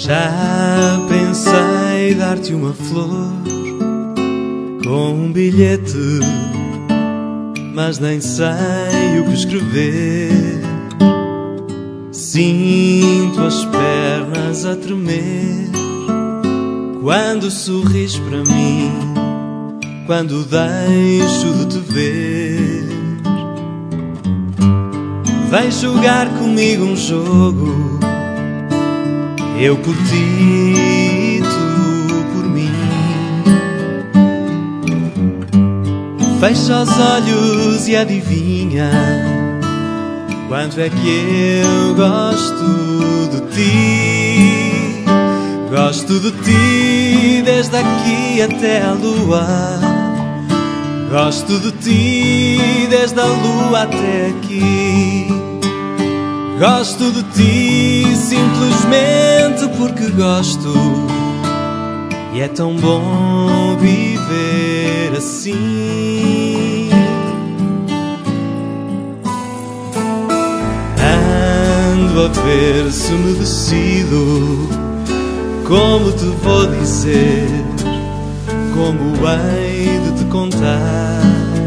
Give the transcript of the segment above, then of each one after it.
Já pensei dar-te uma flor com um bilhete, mas nem sei o que escrever. Sinto as pernas a tremer quando sorris para mim, quando deixo de te ver. Vem jogar comigo um jogo, eu por ti, tu por mim. Fecha os olhos e adivinha quanto é que eu gosto de ti. Gosto de ti desde aqui até a lua. Gosto de ti desde a lua até aqui. Gosto de ti simplesmente porque gosto. E é tão bom viver assim. Ando a ver se me decido como te vou dizer, como hei de te contar.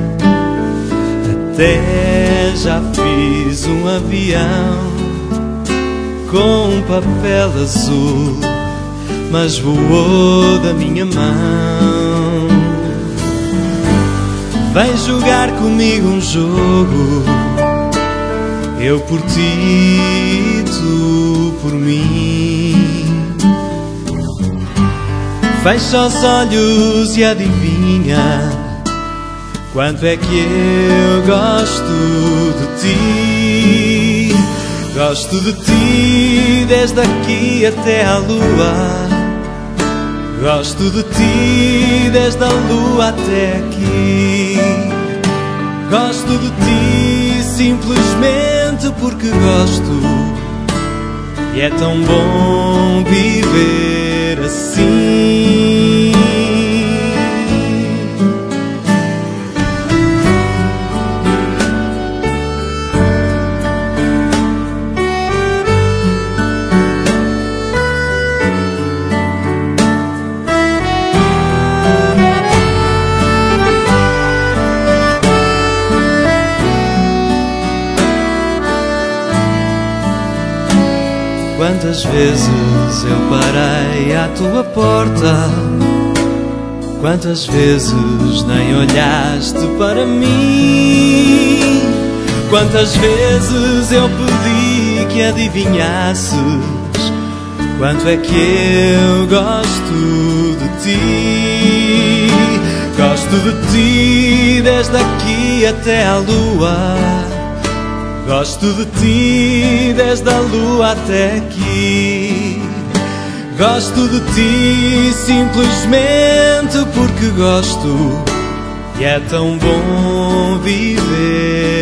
Até já fiz um avião com um papel azul, mas voou da minha mão. Vem jogar comigo um jogo, eu por ti, tu por mim. Fecha os olhos e adivinha quanto é que eu gosto de ti. Gosto de ti desde aqui até a lua. Gosto de ti desde a lua até aqui. Gosto de ti simplesmente porque gosto. E é tão bom viver assim. Quantas vezes eu parei à tua porta, quantas vezes nem olhaste para mim, quantas vezes eu pedi que adivinhasses quanto é que eu gosto de ti. Gosto de ti desde aqui até à lua. Gosto de ti desde a lua até aqui. Gosto de ti simplesmente porque gosto. E é tão bom viver